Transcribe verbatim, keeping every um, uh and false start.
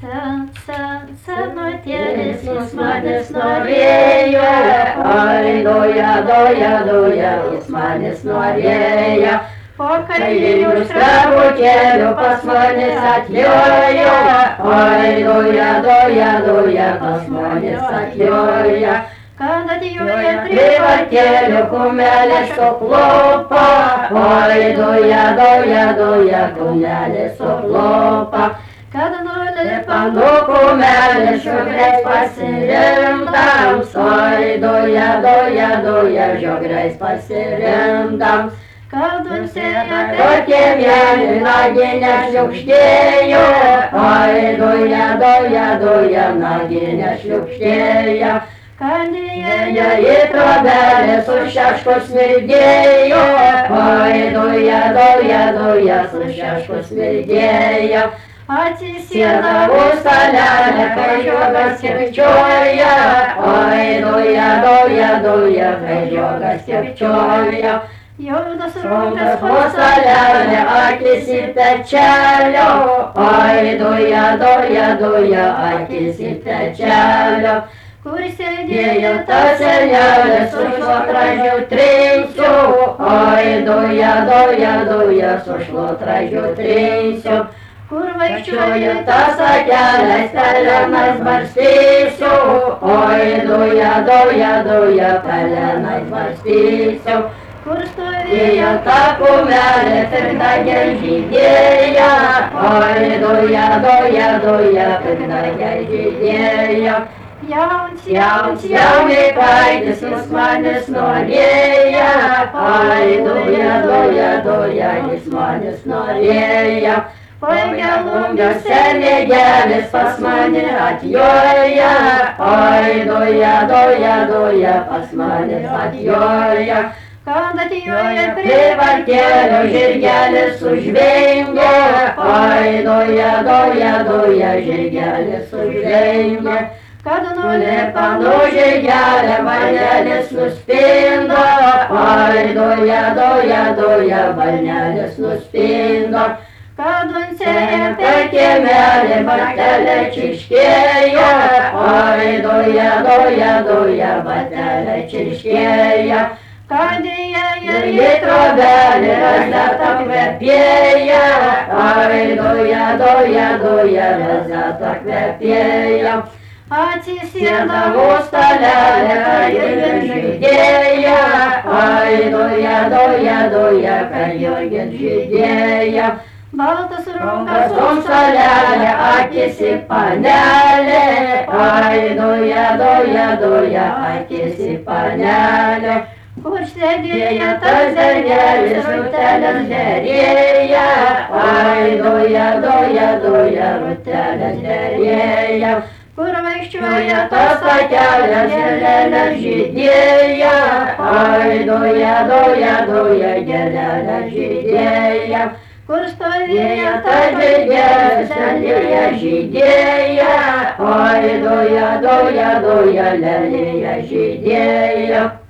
Sen, sen, senutėlis jis manis norėjo, oi, doja, doja, doja, jis manis norėjo. Po kalinių skrebukėlių pas manis atjojo, oi, doja, doja, doja, pas manis atjojo. Kad atjoja prie vartėlių kumelės suklopa, oi, doja, doja, doja, kumelės suklopa. Kad nulipa nuo kumelės žiograis pasirimtams, oi, doja, doja, doja, žiograis pasirimtams. Kad nusėja tokie mėly naginė šliukštėjo, oi, doja, doja, doja, naginė šliukštėjo. Kad įėjo į trobelę su šeško smirdėjo, oi, doja, doja, doja, su šeško smirdėjo. Atsisėdavo stalelę, kai žiogas kirkčioja, oi, doja, doja, doja, kai žiogas kirkčioja. Jaunas rūkas po stalelę, akis į pečelio, oi, doja, doja, doja, akis į pečelio. Kur sėdėjo ta senelė su šluotražiu trinsiu, oi, doja, doja, doja, su šluotražiu trinsiu. Kur vaikščiojo tas akelės, pelenais barstysiu, oi, doja, doja, doja, pelenais barstysiu. Kur stovėjo ta kumelė, piktagė žydėjo, oi, doja, doja, doja, piktagė žydėjo. Jauns, jauns, jaunikaitis, jis manis norėjo, oi, doja, doja, doja, jis manis norėjo. Oi, gelungis senėgelis pas mane atjoja, oi, doja, doja, doja, pas mane atjoja. Kad atjoja prie vartėlio žirgelis užvengia, oi, doja, doja, doja, žirgelis užvengia. Kad nulipa nuo žirgelio varnelis nuspindo, oi, doja, doja, doja, varnelis nuspindo. Kad unsėja per kiemelį batelė čiškėjo, oi, doja, doja, doja, batelė čiškėjo. Kad įėjo į trobelį rozeta kvepėjo, oi, doja, doja, doja, rozeta kvepėjo. Atsisėdavo stalelę, kad jurgis žydėjo, oi, doja, doja, doja, kad jurgis žydėjo. Baltas rūkas ant stalelė, akis į panelę, oi, doja, doja, doja, akis į panelę. Kur sėdėjo tas dergelis, rūtelės derėjo, oi, doja, doja, doja, rūtelės derėjo. Kur vaikščioja tas takelis, gėlelės žydėjo, oi, doja, doja, doja, gėlelės žydėjo. Kur stovėjo tas žirgelis, lelija žydėjo, oi, doja, doja, doja, lelija žydėjo.